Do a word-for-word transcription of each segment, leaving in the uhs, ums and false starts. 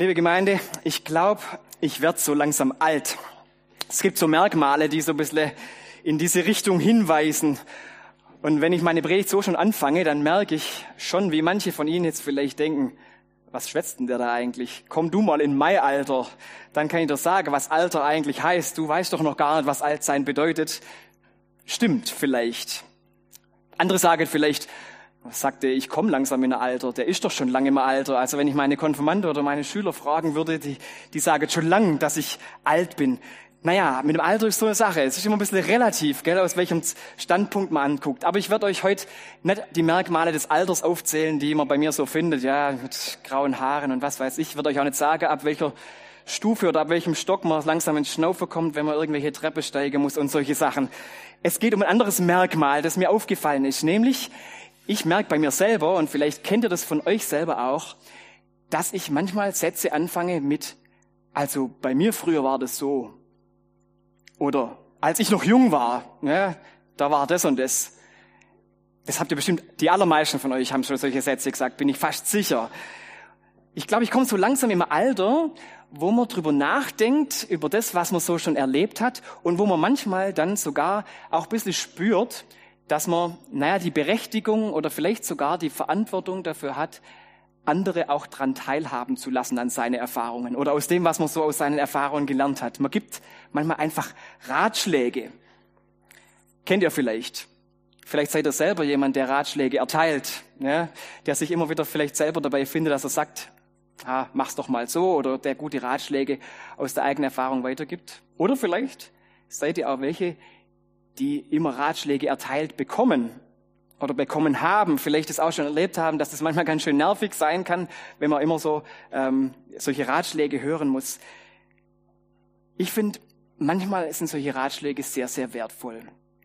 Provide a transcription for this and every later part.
Liebe Gemeinde, ich glaube, ich werde so langsam alt. Es gibt so Merkmale, die so ein bisschen in diese Richtung hinweisen. Und wenn ich meine Predigt so schon anfange, dann merke ich schon, wie manche von Ihnen jetzt vielleicht denken, was schwätzt denn der da eigentlich? Komm du mal in mein Alter. Dann kann ich dir sagen, was Alter eigentlich heißt. Du weißt doch noch gar nicht, was alt sein bedeutet. Stimmt vielleicht. Andere sagen vielleicht, sagte, ich komme langsam in ein Alter, der ist doch schon lange im Alter. Also wenn ich meine Konfirmanden oder meine Schüler fragen würde, die, die sagen schon lang, dass ich alt bin. Naja, mit dem Alter ist so eine Sache. Es ist immer ein bisschen relativ, gell, aus welchem Standpunkt man anguckt. Aber ich werde euch heute nicht die Merkmale des Alters aufzählen, die man bei mir so findet, ja, mit grauen Haaren und was weiß ich. Ich werde euch auch nicht sagen, ab welcher Stufe oder ab welchem Stock man langsam ins Schnaufen kommt, wenn man irgendwelche Treppe steigen muss und solche Sachen. Es geht um ein anderes Merkmal, das mir aufgefallen ist, nämlich ich merke bei mir selber, und vielleicht kennt ihr das von euch selber auch, dass ich manchmal Sätze anfange mit, also bei mir früher war das so. Oder als ich noch jung war, ja, da war das und das. Das habt ihr bestimmt, die allermeisten von euch haben schon solche Sätze gesagt, bin ich fast sicher. Ich glaube, ich komme so langsam im Alter, wo man drüber nachdenkt, über das, was man so schon erlebt hat und wo man manchmal dann sogar auch ein bisschen spürt, dass man, naja, die Berechtigung oder vielleicht sogar die Verantwortung dafür hat, andere auch dran teilhaben zu lassen an seine Erfahrungen oder aus dem, was man so aus seinen Erfahrungen gelernt hat. Man gibt manchmal einfach Ratschläge. Kennt ihr vielleicht? Vielleicht seid ihr selber jemand, der Ratschläge erteilt, ja, der sich immer wieder vielleicht selber dabei findet, dass er sagt, ah, mach's doch mal so, oder der gute Ratschläge aus der eigenen Erfahrung weitergibt. Oder vielleicht seid ihr auch welche, die immer Ratschläge erteilt bekommen oder bekommen haben, vielleicht es auch schon erlebt haben, dass das manchmal ganz schön nervig sein kann, wenn man immer so ähm, solche Ratschläge hören muss. Ich finde, manchmal sind solche Ratschläge sehr, sehr wertvoll.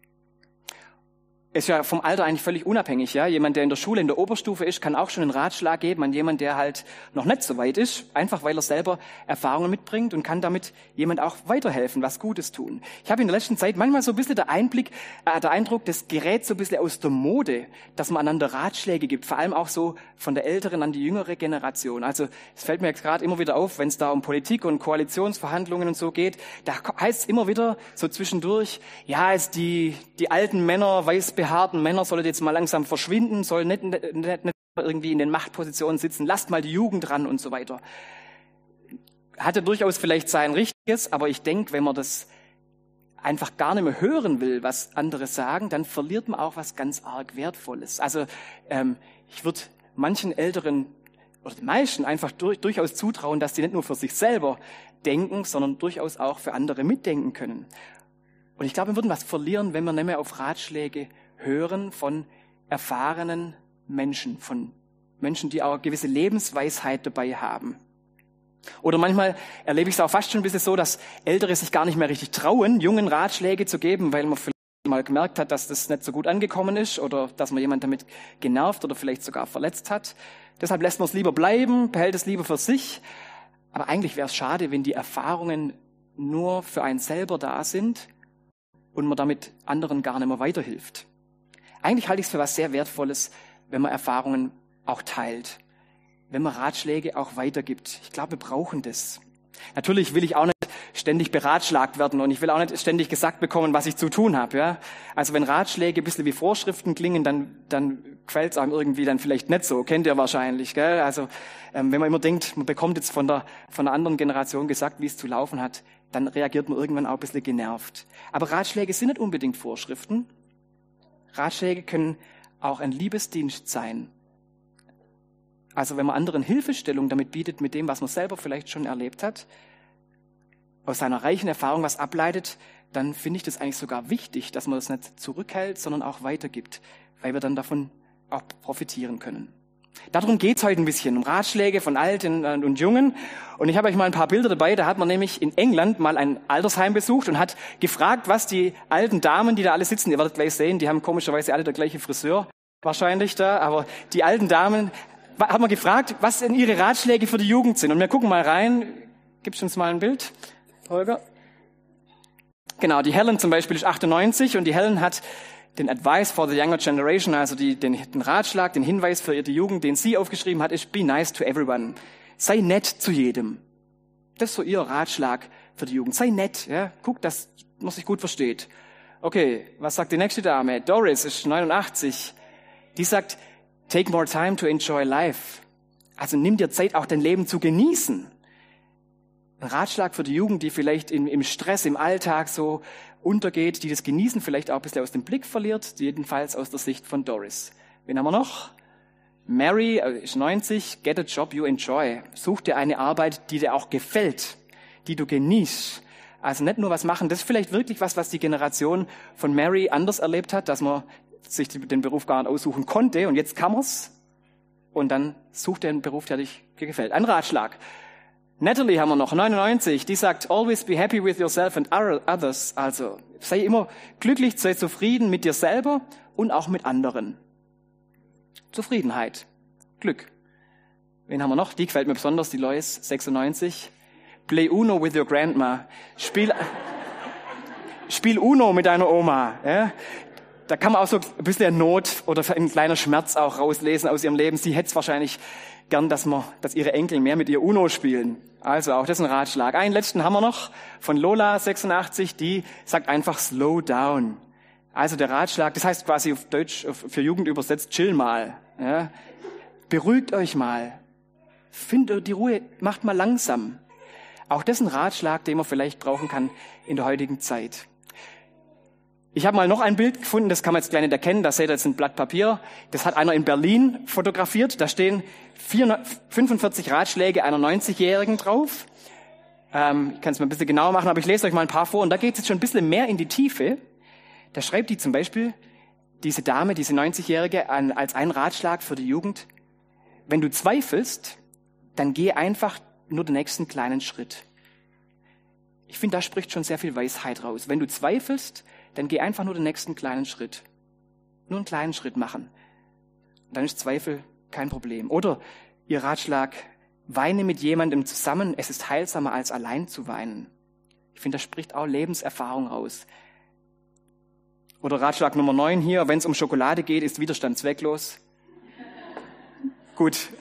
Ist ja vom Alter eigentlich völlig unabhängig, ja. Jemand, der in der Schule, in der Oberstufe ist, kann auch schon einen Ratschlag geben an jemand, der halt noch nicht so weit ist, einfach weil er selber Erfahrungen mitbringt und kann damit jemand auch weiterhelfen, was Gutes tun. Ich habe in der letzten Zeit manchmal so ein bisschen der Einblick, äh, der Eindruck, das gerät so ein bisschen aus der Mode, dass man einander Ratschläge gibt, vor allem auch so von der älteren an die jüngere Generation. Also es fällt mir jetzt gerade immer wieder auf, wenn es da um Politik und Koalitionsverhandlungen und so geht, da heißt es immer wieder so zwischendurch, ja, es die die alten Männer, weiß behaarten Männer sollen jetzt mal langsam verschwinden, sollen nicht, nicht, nicht irgendwie in den Machtpositionen sitzen, lasst mal die Jugend ran und so weiter. Hatte durchaus vielleicht sein Richtiges, aber ich denke, wenn man das einfach gar nicht mehr hören will, was andere sagen, dann verliert man auch was ganz arg Wertvolles. Also ähm, ich würde manchen Älteren oder den meisten einfach durch, durchaus zutrauen, dass die nicht nur für sich selber denken, sondern durchaus auch für andere mitdenken können. Und ich glaube, wir würden was verlieren, wenn wir nicht mehr auf Ratschläge hören von erfahrenen Menschen, von Menschen, die auch eine gewisse Lebensweisheit dabei haben. Oder manchmal erlebe ich es auch fast schon ein bisschen so, dass Ältere sich gar nicht mehr richtig trauen, jungen Ratschläge zu geben, weil man vielleicht mal gemerkt hat, dass das nicht so gut angekommen ist oder dass man jemand damit genervt oder vielleicht sogar verletzt hat. Deshalb lässt man es lieber bleiben, behält es lieber für sich. Aber eigentlich wäre es schade, wenn die Erfahrungen nur für einen selber da sind und man damit anderen gar nicht mehr weiterhilft. Eigentlich halte ich es für was sehr Wertvolles, wenn man Erfahrungen auch teilt, wenn man Ratschläge auch weitergibt. Ich glaube, wir brauchen das. Natürlich will ich auch nicht ständig beratschlagt werden und ich will auch nicht ständig gesagt bekommen, was ich zu tun habe. Ja? Also wenn Ratschläge ein bisschen wie Vorschriften klingen, dann, dann quält es einem irgendwie dann vielleicht nicht so. Kennt ihr wahrscheinlich. Gell? Also ähm, wenn man immer denkt, man bekommt jetzt von der, von einer anderen Generation gesagt, wie es zu laufen hat, dann reagiert man irgendwann auch ein bisschen genervt. Aber Ratschläge sind nicht unbedingt Vorschriften. Ratschläge können auch ein Liebesdienst sein. Also wenn man anderen Hilfestellung damit bietet, mit dem, was man selber vielleicht schon erlebt hat, aus seiner reichen Erfahrung was ableitet, dann finde ich das eigentlich sogar wichtig, dass man das nicht zurückhält, sondern auch weitergibt, weil wir dann davon auch profitieren können. Darum geht's heute ein bisschen, um Ratschläge von Alten und Jungen. Und ich habe euch mal ein paar Bilder dabei. Da hat man nämlich in England mal ein Altersheim besucht und hat gefragt, was die alten Damen, die da alle sitzen, ihr werdet gleich sehen, die haben komischerweise alle der gleiche Friseur wahrscheinlich da, aber die alten Damen haben wir gefragt, was denn ihre Ratschläge für die Jugend sind. Und wir gucken mal rein. Gibst du uns mal ein Bild, Holger? Genau, die Helen zum Beispiel ist achtundneunzig und die Helen hat den Advice for the Younger Generation, also die, den, den Ratschlag, den Hinweis für die Jugend, den sie aufgeschrieben hat, ist Be nice to everyone. sei nett zu jedem. Das ist so ihr Ratschlag für die Jugend. Sei nett, ja. Guck, dass man sich gut versteht. Okay, was sagt die nächste Dame? Doris ist neunundachtzig. Die sagt, take more time to enjoy life. Also nimm dir Zeit, auch dein Leben zu genießen. Ein Ratschlag für die Jugend, die vielleicht in, im Stress, im Alltag so untergeht, die das Genießen vielleicht auch ein bisschen aus dem Blick verliert, jedenfalls aus der Sicht von Doris. Wen haben wir noch? Mary ist neunzig, get a job you enjoy. Such dir eine Arbeit, die dir auch gefällt, die du genießt. Also nicht nur was machen, das ist vielleicht wirklich was, was die Generation von Mary anders erlebt hat, dass man sich den Beruf gar nicht aussuchen konnte und jetzt kann man's. Und dann such dir einen Beruf, der dich gefällt. Ein Ratschlag. Natalie haben wir noch, neunundneunzig, die sagt, always be happy with yourself and others. Also sei immer glücklich, sei zufrieden mit dir selber und auch mit anderen. Zufriedenheit, Glück. Wen haben wir noch? Die gefällt mir besonders, die Lois, sechsundneunzig. Play Uno with your grandma. Spiel, spiel Uno mit deiner Oma. Ja? Da kann man auch so ein bisschen Not oder ein kleiner Schmerz auch rauslesen aus ihrem Leben. Sie hätte es wahrscheinlich gern, dass man, dass ihre Enkel mehr mit ihr Uno spielen. Also auch das ist ein Ratschlag. Einen letzten haben wir noch von Lola, sechsundachtzig, die sagt einfach slow down. Also der Ratschlag, das heißt quasi auf Deutsch für Jugend übersetzt, chill mal. Ja? Beruhigt euch mal. Findet die Ruhe, macht mal langsam. Auch das ist ein Ratschlag, den man vielleicht brauchen kann in der heutigen Zeit. Ich habe mal noch ein Bild gefunden, das kann man jetzt gleich nicht erkennen, da seht ihr jetzt ein Blatt Papier. Das hat einer in Berlin fotografiert, da stehen fünfundvierzig Ratschläge einer neunzigjährigen drauf. Ähm, ich kann es mal ein bisschen genauer machen, aber ich lese euch mal ein paar vor und da geht es jetzt schon ein bisschen mehr in die Tiefe. Da schreibt die zum Beispiel, diese Dame, diese neunzigjährige, an, als einen Ratschlag für die Jugend, wenn du zweifelst, dann geh einfach nur den nächsten kleinen Schritt. Ich finde, da spricht schon sehr viel Weisheit raus. Wenn du zweifelst, dann geh einfach nur den nächsten kleinen Schritt. Nur einen kleinen Schritt machen. Dann ist Zweifel kein Problem. Oder ihr Ratschlag, weine mit jemandem zusammen, es ist heilsamer als allein zu weinen. Ich finde, da spricht auch Lebenserfahrung raus. Oder Ratschlag Nummer neun hier, wenn es um Schokolade geht, ist Widerstand zwecklos. Gut.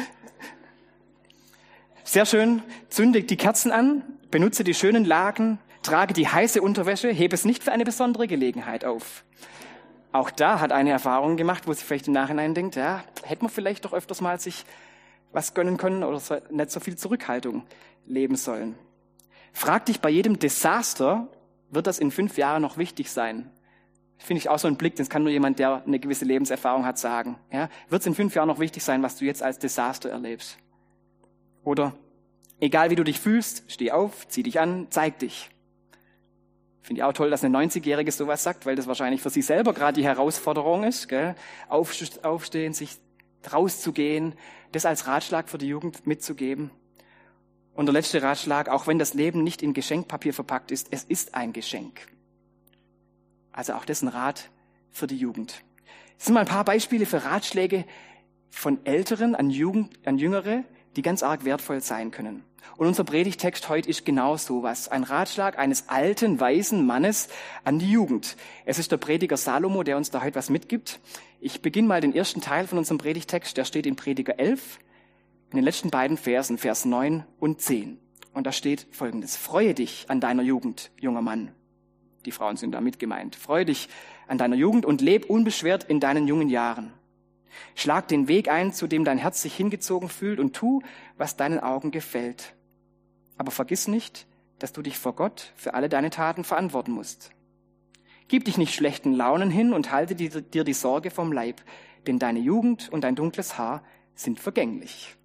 Sehr schön, zünde die Kerzen an, benutze die schönen Laken, trage die heiße Unterwäsche, hebe es nicht für eine besondere Gelegenheit auf. Auch da hat eine Erfahrung gemacht, wo sie vielleicht im Nachhinein denkt, ja, hätte man vielleicht doch öfters mal sich was gönnen können oder so, nicht so viel Zurückhaltung leben sollen. Frag dich bei jedem Desaster, wird das in fünf Jahren noch wichtig sein? Finde ich auch so ein Blick, das kann nur jemand, der eine gewisse Lebenserfahrung hat, sagen. Ja, wird es in fünf Jahren noch wichtig sein, was du jetzt als Desaster erlebst? Oder, egal wie du dich fühlst, steh auf, zieh dich an, zeig dich. Finde ich auch toll, dass eine neunzigjährige sowas sagt, weil das wahrscheinlich für sie selber gerade die Herausforderung ist, gell? Aufstehen, sich rauszugehen, das als Ratschlag für die Jugend mitzugeben. Und der letzte Ratschlag, auch wenn das Leben nicht in Geschenkpapier verpackt ist, es ist ein Geschenk. Also auch das ein Rat für die Jugend. Das sind mal ein paar Beispiele für Ratschläge von Älteren an Jugend, an Jüngere, die ganz arg wertvoll sein können. Und unser Predigtext heute ist genau sowas. Ein Ratschlag eines alten, weisen Mannes an die Jugend. Es ist der Prediger Salomo, der uns da heute was mitgibt. Ich beginne mal den ersten Teil von unserem Predigtext. Der steht in Prediger elf, in den letzten beiden Versen, Vers neun und zehn. Und da steht Folgendes. Freue dich an deiner Jugend, junger Mann. Die Frauen sind damit gemeint. Freue dich an deiner Jugend und leb unbeschwert in deinen jungen Jahren. Schlag den Weg ein, zu dem dein Herz sich hingezogen fühlt und tu, was deinen Augen gefällt. Aber vergiss nicht, dass du dich vor Gott für alle deine Taten verantworten musst. Gib dich nicht schlechten Launen hin und halte dir die Sorge vom Leib, denn deine Jugend und dein dunkles Haar sind vergänglich.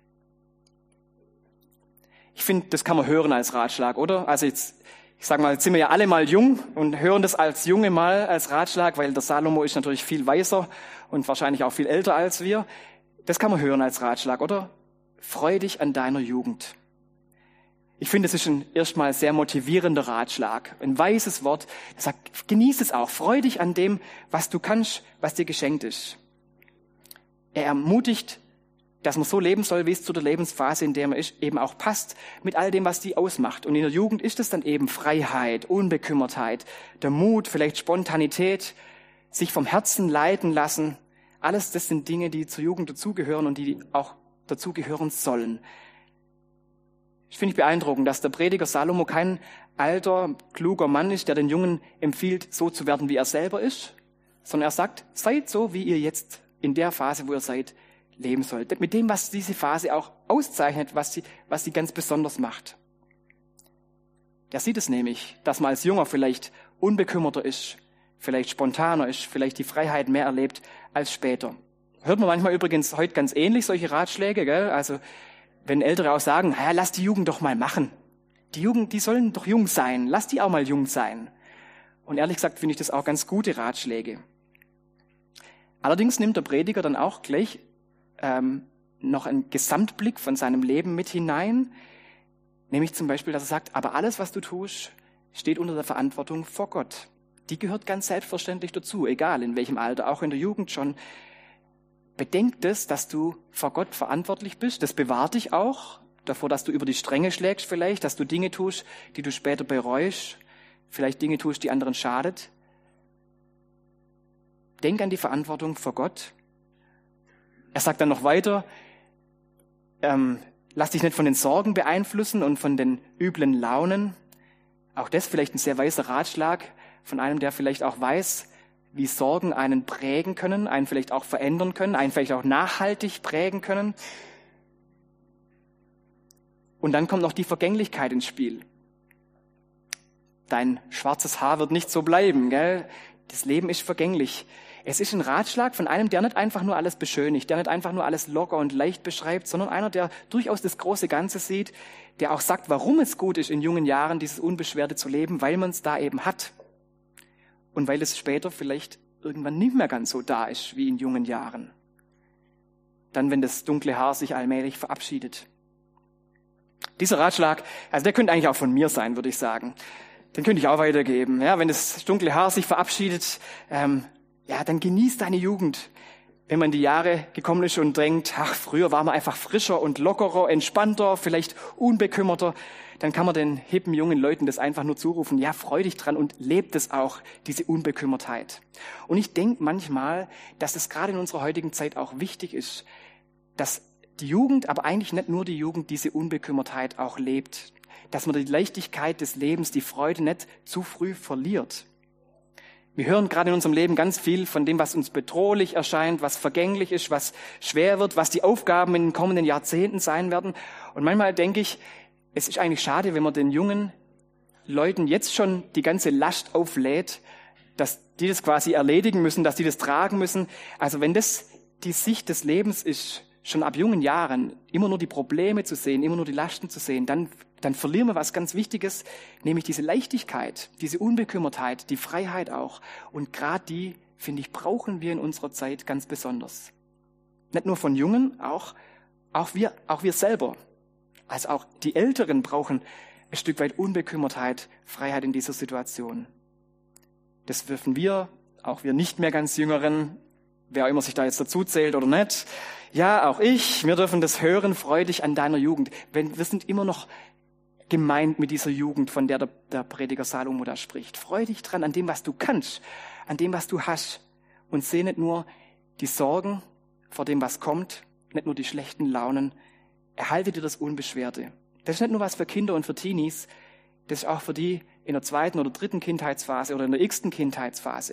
Ich finde, das kann man hören als Ratschlag, oder? Also jetzt, ich sage mal, jetzt sind wir ja alle mal jung und hören das als Junge mal als Ratschlag, weil der Salomo ist natürlich viel weiser und wahrscheinlich auch viel älter als wir. Das kann man hören als Ratschlag, oder? Freu dich an deiner Jugend. Ich finde, es ist ein erstmal sehr motivierender Ratschlag. Ein weises Wort, das sagt, genieß es auch. Freu dich an dem, was du kannst, was dir geschenkt ist. Er ermutigt, dass man so leben soll, wie es zu der Lebensphase, in der man ist, eben auch passt, mit all dem, was die ausmacht. Und in der Jugend ist es dann eben Freiheit, Unbekümmertheit, der Mut, vielleicht Spontanität, sich vom Herzen leiten lassen. Alles das sind Dinge, die zur Jugend dazugehören und die auch dazu gehören sollen. Ich finde es beeindruckend, dass der Prediger Salomo kein alter, kluger Mann ist, der den Jungen empfiehlt, so zu werden, wie er selber ist, sondern er sagt, seid so, wie ihr jetzt in der Phase, wo ihr seid, leben sollt. Mit dem, was diese Phase auch auszeichnet, was sie, was sie ganz besonders macht. Der sieht es nämlich, dass man als Junger vielleicht unbekümmerter ist, vielleicht spontaner ist, vielleicht die Freiheit mehr erlebt als später. Hört man manchmal übrigens heute ganz ähnlich solche Ratschläge, gell? Also wenn Ältere auch sagen, ja, lass die Jugend doch mal machen. Die Jugend, die sollen doch jung sein. Lass die auch mal jung sein. Und ehrlich gesagt finde ich das auch ganz gute Ratschläge. Allerdings nimmt der Prediger dann auch gleich ähm, noch einen Gesamtblick von seinem Leben mit hinein. Nämlich zum Beispiel, dass er sagt, aber alles, was du tust, steht unter der Verantwortung vor Gott. Die gehört ganz selbstverständlich dazu, egal in welchem Alter, auch in der Jugend schon. Bedenk das, dass du vor Gott verantwortlich bist. Das bewahrt dich auch davor, dass du über die Stränge schlägst vielleicht, dass du Dinge tust, die du später bereust, vielleicht Dinge tust, die anderen schadet. Denk an die Verantwortung vor Gott. Er sagt dann noch weiter, ähm, lass dich nicht von den Sorgen beeinflussen und von den üblen Launen. Auch das vielleicht ein sehr weiser Ratschlag von einem, der vielleicht auch weiß, wie Sorgen einen prägen können, einen vielleicht auch verändern können, einen vielleicht auch nachhaltig prägen können. Und dann kommt noch die Vergänglichkeit ins Spiel. Dein schwarzes Haar wird nicht so bleiben, gell? Das Leben ist vergänglich. Es ist ein Ratschlag von einem, der nicht einfach nur alles beschönigt, der nicht einfach nur alles locker und leicht beschreibt, sondern einer, der durchaus das große Ganze sieht, der auch sagt, warum es gut ist, in jungen Jahren dieses Unbeschwerte zu leben, weil man es da eben hat. Und weil es später vielleicht irgendwann nicht mehr ganz so da ist wie in jungen Jahren. Dann, wenn das dunkle Haar sich allmählich verabschiedet. Dieser Ratschlag, also der könnte eigentlich auch von mir sein, würde ich sagen. Den könnte ich auch weitergeben. Ja, wenn das dunkle Haar sich verabschiedet, ähm, ja, dann genieß deine Jugend. Wenn man in die Jahre gekommen ist und denkt, ach, früher war man einfach frischer und lockerer, entspannter, vielleicht unbekümmerter, dann kann man den hippen jungen Leuten das einfach nur zurufen, ja, freu dich dran und lebt es auch, diese Unbekümmertheit. Und ich denke manchmal, dass es gerade in unserer heutigen Zeit auch wichtig ist, dass die Jugend, aber eigentlich nicht nur die Jugend, diese Unbekümmertheit auch lebt. Dass man die Leichtigkeit des Lebens, die Freude nicht zu früh verliert. Wir hören gerade in unserem Leben ganz viel von dem, was uns bedrohlich erscheint, was vergänglich ist, was schwer wird, was die Aufgaben in den kommenden Jahrzehnten sein werden. Und manchmal denke ich, es ist eigentlich schade, wenn man den jungen Leuten jetzt schon die ganze Last auflädt, dass die das quasi erledigen müssen, dass die das tragen müssen. Also wenn das die Sicht des Lebens ist, schon ab jungen Jahren immer nur die Probleme zu sehen, immer nur die Lasten zu sehen, dann, dann verlieren wir was ganz Wichtiges, nämlich diese Leichtigkeit, diese Unbekümmertheit, die Freiheit auch. Und gerade die, finde ich, brauchen wir in unserer Zeit ganz besonders. Nicht nur von Jungen, auch, auch wir, auch wir selber. Also auch die Älteren brauchen ein Stück weit Unbekümmertheit, Freiheit in dieser Situation. Das dürfen wir, auch wir nicht mehr ganz Jüngeren, wer auch immer sich da jetzt dazu zählt oder nicht. Ja, auch ich, wir dürfen das hören, freu dich an deiner Jugend. Wenn, wir sind immer noch gemeint mit dieser Jugend, von der der, der Prediger Salomo da spricht. Freu dich dran an dem, was du kannst, an dem, was du hast. Und seh nicht nur die Sorgen vor dem, was kommt, nicht nur die schlechten Launen. Erhalte dir das Unbeschwerte. Das ist nicht nur was für Kinder und für Teenies, das ist auch für die in der zweiten oder dritten Kindheitsphase oder in der x-ten Kindheitsphase.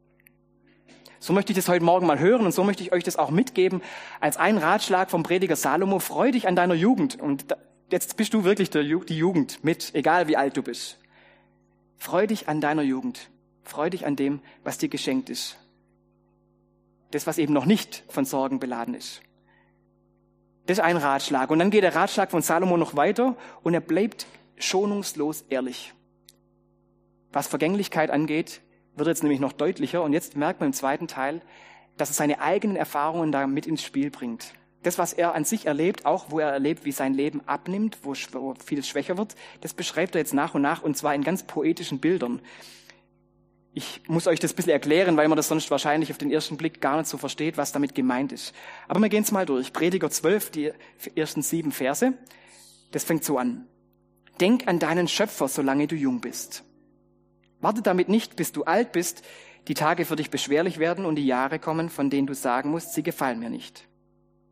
So möchte ich das heute Morgen mal hören und so möchte ich euch das auch mitgeben als einen Ratschlag vom Prediger Salomo. Freu dich an deiner Jugend. Und jetzt bist du wirklich der, die Jugend mit, egal wie alt du bist. Freu dich an deiner Jugend. Freu dich an dem, was dir geschenkt ist. Das, was eben noch nicht von Sorgen beladen ist. Das ist ein Ratschlag. Und dann geht der Ratschlag von Salomo noch weiter und er bleibt schonungslos ehrlich. Was Vergänglichkeit angeht, wird jetzt nämlich noch deutlicher. Und jetzt merkt man im zweiten Teil, dass er seine eigenen Erfahrungen da mit ins Spiel bringt. Das, was er an sich erlebt, auch wo er erlebt, wie sein Leben abnimmt, wo vieles schwächer wird, das beschreibt er jetzt nach und nach und zwar in ganz poetischen Bildern. Ich muss euch das ein bisschen erklären, weil man das sonst wahrscheinlich auf den ersten Blick gar nicht so versteht, was damit gemeint ist. Aber wir gehen es mal durch. Prediger zwölf, die ersten sieben Verse. Das fängt so an. Denk an deinen Schöpfer, solange du jung bist. Warte damit nicht, bis du alt bist, die Tage für dich beschwerlich werden und die Jahre kommen, von denen du sagen musst, sie gefallen mir nicht.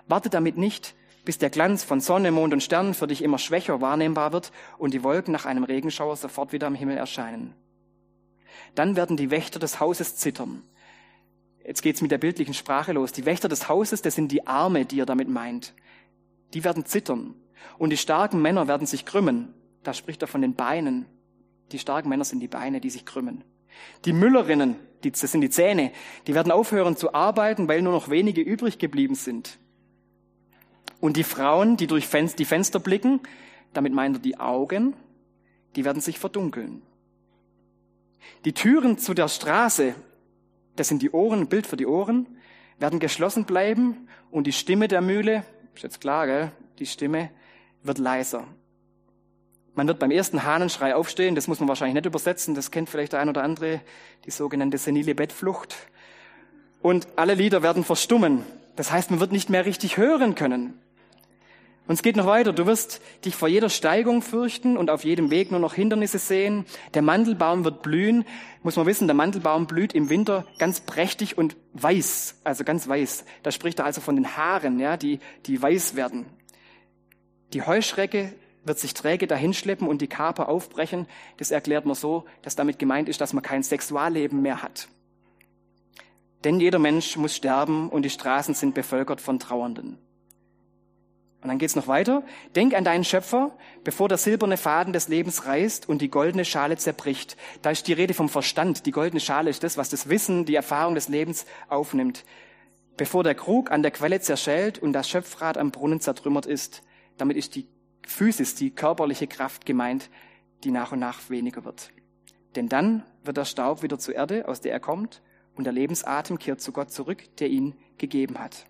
Warte damit nicht, bis der Glanz von Sonne, Mond und Sternen für dich immer schwächer wahrnehmbar wird und die Wolken nach einem Regenschauer sofort wieder am Himmel erscheinen. Dann werden die Wächter des Hauses zittern. Jetzt geht's mit der bildlichen Sprache los. Die Wächter des Hauses, das sind die Arme, die er damit meint. Die werden zittern. Und die starken Männer werden sich krümmen. Da spricht er von den Beinen. Die starken Männer sind die Beine, die sich krümmen. Die Müllerinnen, die, das sind die Zähne, die werden aufhören zu arbeiten, weil nur noch wenige übrig geblieben sind. Und die Frauen, die durch Fen- die Fenster blicken, damit meint er die Augen, die werden sich verdunkeln. Die Türen zu der Straße, das sind die Ohren, ein Bild für die Ohren, werden geschlossen bleiben und die Stimme der Mühle, ist jetzt klar, gell? Die Stimme wird leiser. Man wird beim ersten Hahnenschrei aufstehen, das muss man wahrscheinlich nicht übersetzen, das kennt vielleicht der ein oder andere, die sogenannte senile Bettflucht. Und alle Lieder werden verstummen. Das heißt, man wird nicht mehr richtig hören können. Und es geht noch weiter. Du wirst dich vor jeder Steigung fürchten und auf jedem Weg nur noch Hindernisse sehen. Der Mandelbaum wird blühen. Muss man wissen, der Mandelbaum blüht im Winter ganz prächtig und weiß, also ganz weiß. Da spricht er also von den Haaren, ja, die, die weiß werden. Die Heuschrecke wird sich träge dahinschleppen und die Kaper aufbrechen. Das erklärt man so, dass damit gemeint ist, dass man kein Sexualleben mehr hat. Denn jeder Mensch muss sterben und die Straßen sind bevölkert von Trauernden. Und dann geht's noch weiter. Denk an deinen Schöpfer, bevor der silberne Faden des Lebens reißt und die goldene Schale zerbricht. Da ist die Rede vom Verstand. Die goldene Schale ist das, was das Wissen, die Erfahrung des Lebens aufnimmt. Bevor der Krug an der Quelle zerschellt und das Schöpfrad am Brunnen zertrümmert ist. Damit ist die Physis, die körperliche Kraft gemeint, die nach und nach weniger wird. Denn dann wird der Staub wieder zur Erde, aus der er kommt, und der Lebensatem kehrt zu Gott zurück, der ihn gegeben hat.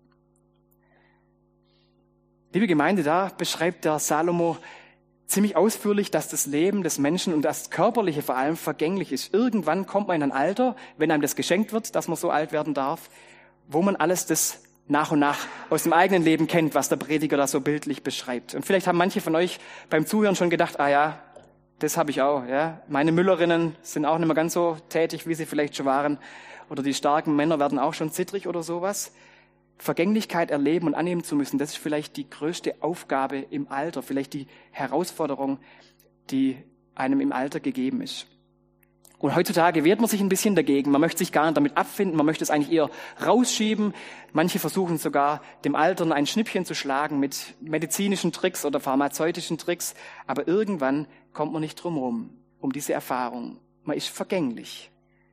Liebe Gemeinde, da beschreibt der Salomo ziemlich ausführlich, dass das Leben des Menschen und das Körperliche vor allem vergänglich ist. Irgendwann kommt man in ein Alter, wenn einem das geschenkt wird, dass man so alt werden darf, wo man alles das nach und nach aus dem eigenen Leben kennt, was der Prediger da so bildlich beschreibt. Und vielleicht haben manche von euch beim Zuhören schon gedacht, ah ja, das habe ich auch. Ja, meine Müllerinnen sind auch nicht mehr ganz so tätig, wie sie vielleicht schon waren. Oder die starken Männer werden auch schon zittrig oder sowas. Vergänglichkeit erleben und annehmen zu müssen, das ist vielleicht die größte Aufgabe im Alter, vielleicht die Herausforderung, die einem im Alter gegeben ist. Und heutzutage wehrt man sich ein bisschen dagegen. Man möchte sich gar nicht damit abfinden, man möchte es eigentlich eher rausschieben. Manche versuchen sogar, dem Altern ein Schnippchen zu schlagen mit medizinischen Tricks oder pharmazeutischen Tricks. Aber irgendwann kommt man nicht drum rum, um diese Erfahrung. Man ist vergänglich.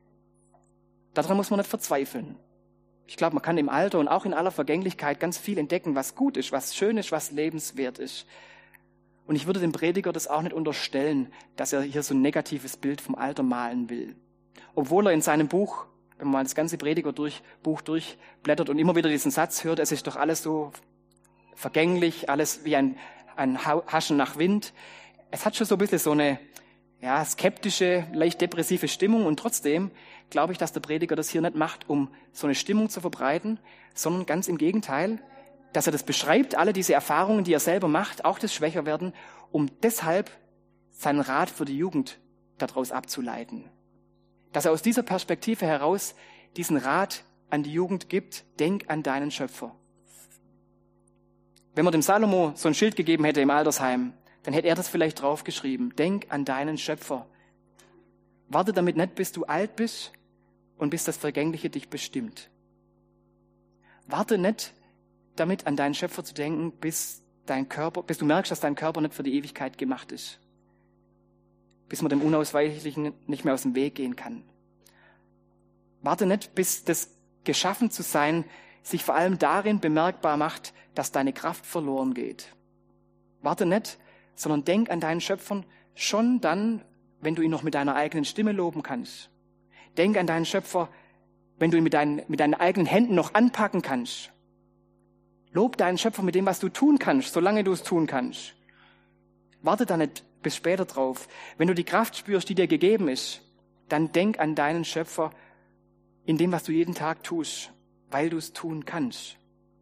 Daran muss man nicht verzweifeln. Ich glaube, man kann im Alter und auch in aller Vergänglichkeit ganz viel entdecken, was gut ist, was schön ist, was lebenswert ist. Und ich würde dem Prediger das auch nicht unterstellen, dass er hier so ein negatives Bild vom Alter malen will. Obwohl er in seinem Buch, wenn man mal das ganze Prediger durch, Buch durchblättert und immer wieder diesen Satz hört, es ist doch alles so vergänglich, alles wie ein, ein Haschen nach Wind. Es hat schon so ein bisschen so eine ja, skeptische, leicht depressive Stimmung und trotzdem glaube ich, dass der Prediger das hier nicht macht, um so eine Stimmung zu verbreiten, sondern ganz im Gegenteil, dass er das beschreibt, alle diese Erfahrungen, die er selber macht, auch das Schwächerwerden, um deshalb seinen Rat für die Jugend daraus abzuleiten. Dass er aus dieser Perspektive heraus diesen Rat an die Jugend gibt, denk an deinen Schöpfer. Wenn man dem Salomo so ein Schild gegeben hätte im Altersheim, dann hätte er das vielleicht draufgeschrieben, denk an deinen Schöpfer. Warte damit nicht, bis du alt bist und bis das Vergängliche dich bestimmt. Warte nicht damit, an deinen Schöpfer zu denken, bis dein Körper, bis du merkst, dass dein Körper nicht für die Ewigkeit gemacht ist. Bis man dem Unausweichlichen nicht mehr aus dem Weg gehen kann. Warte nicht, bis das geschaffen zu sein sich vor allem darin bemerkbar macht, dass deine Kraft verloren geht. Warte nicht, sondern denk an deinen Schöpfer schon dann, wenn du ihn noch mit deiner eigenen Stimme loben kannst. Denk an deinen Schöpfer, wenn du ihn mit deinen, mit deinen eigenen Händen noch anpacken kannst. Lob deinen Schöpfer mit dem, was du tun kannst, solange du es tun kannst. Warte da nicht bis später drauf. Wenn du die Kraft spürst, die dir gegeben ist, dann denk an deinen Schöpfer in dem, was du jeden Tag tust, weil du es tun kannst.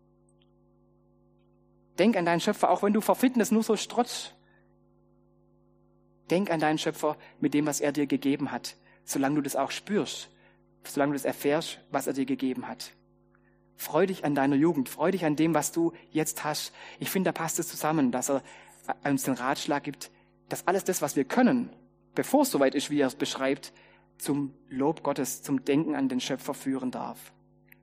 Denk an deinen Schöpfer, auch wenn du vor Fitness nur so strotzt. Denk an deinen Schöpfer mit dem, was er dir gegeben hat, solange du das auch spürst, solange du das erfährst, was er dir gegeben hat. Freu dich an deiner Jugend, freu dich an dem, was du jetzt hast. Ich finde, da passt es zusammen, dass er uns den Ratschlag gibt, dass alles das, was wir können, bevor es soweit ist, wie er es beschreibt, zum Lob Gottes, zum Denken an den Schöpfer führen darf.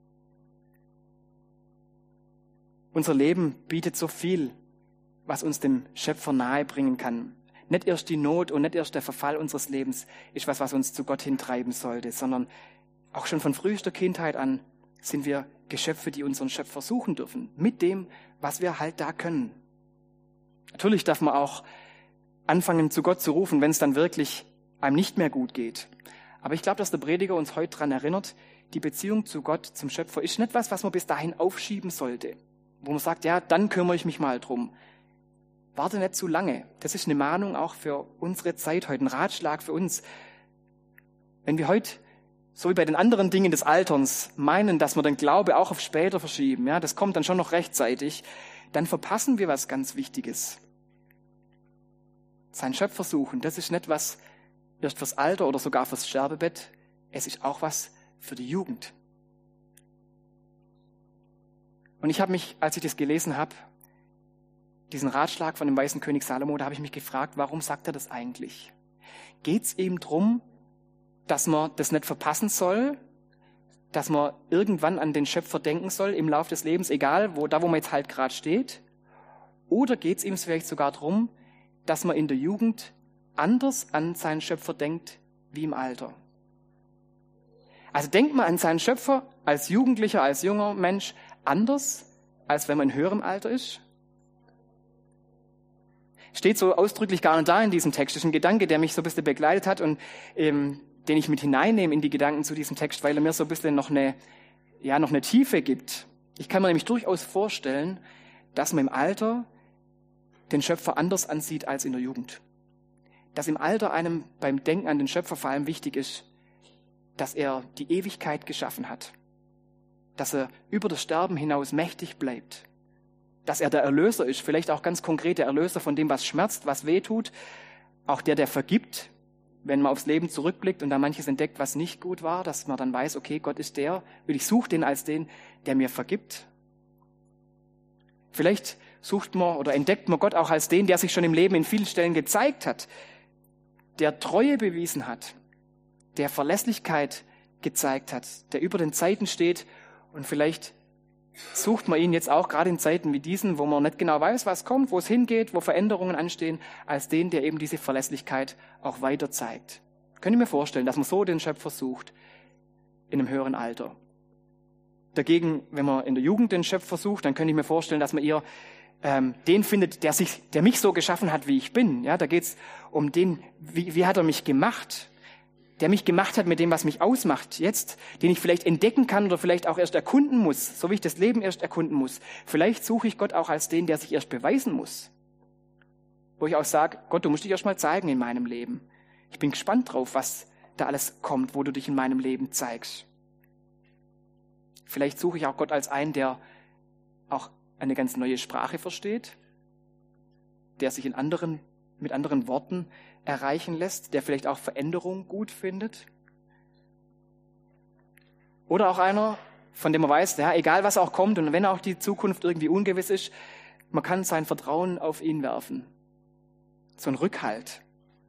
Unser Leben bietet so viel, was uns dem Schöpfer nahe bringen kann. Nicht erst die Not und nicht erst der Verfall unseres Lebens ist was, was uns zu Gott hintreiben sollte, sondern auch schon von frühester Kindheit an sind wir Geschöpfe, die unseren Schöpfer suchen dürfen, mit dem, was wir halt da können. Natürlich darf man auch anfangen, zu Gott zu rufen, wenn es dann wirklich einem nicht mehr gut geht. Aber ich glaube, dass der Prediger uns heute daran erinnert, die Beziehung zu Gott, zum Schöpfer, ist nicht was, was man bis dahin aufschieben sollte. Wo man sagt, ja, dann kümmere ich mich mal drum. Warte nicht zu lange. Das ist eine Mahnung auch für unsere Zeit heute, ein Ratschlag für uns. Wenn wir heute, so wie bei den anderen Dingen des Alterns, meinen, dass wir den Glaube auch auf später verschieben, ja, das kommt dann schon noch rechtzeitig, dann verpassen wir was ganz Wichtiges. Sein Schöpfer suchen, das ist nicht was erst fürs Alter oder sogar fürs Sterbebett, es ist auch was für die Jugend. Und ich habe mich, als ich das gelesen habe, diesen Ratschlag von dem weisen König Salomo, da habe ich mich gefragt, warum sagt er das eigentlich? Geht es ihm darum, dass man das nicht verpassen soll, dass man irgendwann an den Schöpfer denken soll im Laufe des Lebens, egal wo, da wo man jetzt halt gerade steht? Oder geht es ihm vielleicht sogar darum, dass man in der Jugend anders an seinen Schöpfer denkt wie im Alter? Also denkt man an seinen Schöpfer als Jugendlicher, als junger Mensch anders, als wenn man in höherem Alter ist? Steht so ausdrücklich gar nicht da in diesem Text. Das ist ein Gedanke, der mich so ein bisschen begleitet hat und ähm, den ich mit hineinnehme in die Gedanken zu diesem Text, weil er mir so ein bisschen noch eine, ja, noch eine Tiefe gibt. Ich kann mir nämlich durchaus vorstellen, dass man im Alter den Schöpfer anders ansieht als in der Jugend. Dass im Alter einem beim Denken an den Schöpfer vor allem wichtig ist, dass er die Ewigkeit geschaffen hat. Dass er über das Sterben hinaus mächtig bleibt. Dass er der Erlöser ist, vielleicht auch ganz konkret der Erlöser von dem, was schmerzt, was wehtut. Auch der, der vergibt, wenn man aufs Leben zurückblickt und da manches entdeckt, was nicht gut war, dass man dann weiß, okay, Gott ist der, und ich suche den als den, der mir vergibt. Vielleicht sucht man oder entdeckt man Gott auch als den, der sich schon im Leben in vielen Stellen gezeigt hat, der Treue bewiesen hat, der Verlässlichkeit gezeigt hat, der über den Zeiten steht und vielleicht sucht man ihn jetzt auch gerade in Zeiten wie diesen, wo man nicht genau weiß, was kommt, wo es hingeht, wo Veränderungen anstehen, als den, der eben diese Verlässlichkeit auch weiter zeigt. Könnt ihr mir vorstellen, dass man so den Schöpfer sucht in einem höheren Alter? Dagegen, wenn man in der Jugend den Schöpfer sucht, dann könnte ich mir vorstellen, dass man eher ähm, den findet, der sich, der mich so geschaffen hat, wie ich bin. Ja, da geht's um den, wie, wie hat er mich gemacht? Der mich gemacht hat mit dem, was mich ausmacht jetzt, den ich vielleicht entdecken kann oder vielleicht auch erst erkunden muss, so wie ich das Leben erst erkunden muss. Vielleicht suche ich Gott auch als den, der sich erst beweisen muss. Wo ich auch sage, Gott, du musst dich erst mal zeigen in meinem Leben. Ich bin gespannt drauf, was da alles kommt, wo du dich in meinem Leben zeigst. Vielleicht suche ich auch Gott als einen, der auch eine ganz neue Sprache versteht, der sich in anderen, mit anderen Worten erreichen lässt, der vielleicht auch Veränderung gut findet. Oder auch einer, von dem man weiß, ja, egal was auch kommt und wenn auch die Zukunft irgendwie ungewiss ist, man kann sein Vertrauen auf ihn werfen. So ein Rückhalt.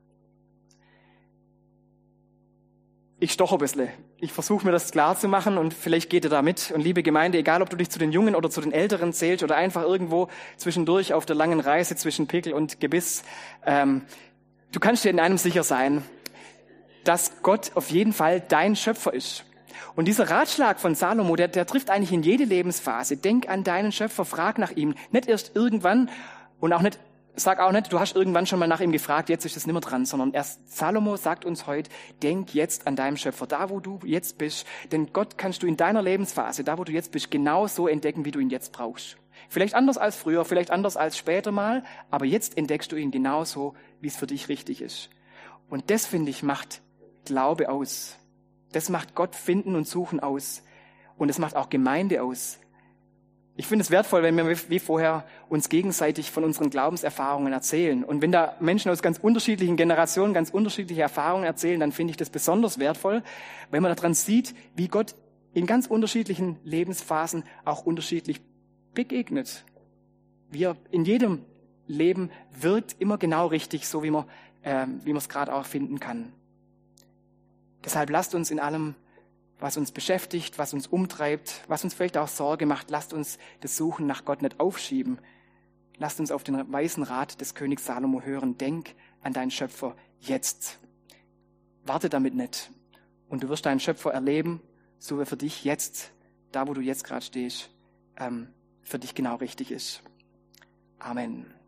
Ich stoche ein bisschen. Ich versuche mir das klar zu machen und vielleicht geht ihr da mit. Und liebe Gemeinde, egal ob du dich zu den Jungen oder zu den Älteren zählst oder einfach irgendwo zwischendurch auf der langen Reise zwischen Pickel und Gebiss, ähm, du kannst dir in einem sicher sein, dass Gott auf jeden Fall dein Schöpfer ist. Und dieser Ratschlag von Salomo, der, der trifft eigentlich in jede Lebensphase. Denk an deinen Schöpfer, frag nach ihm. Nicht erst irgendwann und auch nicht, sag auch nicht, du hast irgendwann schon mal nach ihm gefragt, jetzt ist es nicht mehr dran, sondern erst Salomo sagt uns heute, denk jetzt an deinem Schöpfer, da wo du jetzt bist. Denn Gott kannst du in deiner Lebensphase, da wo du jetzt bist, genau so entdecken, wie du ihn jetzt brauchst. Vielleicht anders als früher, vielleicht anders als später mal, aber jetzt entdeckst du ihn genauso, wie es für dich richtig ist. Und das, finde ich, macht Glaube aus. Das macht Gott finden und suchen aus. Und es macht auch Gemeinde aus. Ich finde es wertvoll, wenn wir wie vorher uns gegenseitig von unseren Glaubenserfahrungen erzählen. Und wenn da Menschen aus ganz unterschiedlichen Generationen ganz unterschiedliche Erfahrungen erzählen, dann finde ich das besonders wertvoll, wenn man daran sieht, wie Gott in ganz unterschiedlichen Lebensphasen auch unterschiedlich begegnet. Wir in jedem Leben wirkt immer genau richtig, so wie man äh, wie man es gerade auch finden kann. Deshalb lasst uns in allem, was uns beschäftigt, was uns umtreibt, was uns vielleicht auch Sorge macht, lasst uns das Suchen nach Gott nicht aufschieben. Lasst uns auf den weisen Rat des Königs Salomo hören. Denk an deinen Schöpfer jetzt. Warte damit nicht. Und du wirst deinen Schöpfer erleben, so wie er für dich jetzt, da wo du jetzt gerade stehst, ähm, für dich genau richtig ist. Amen.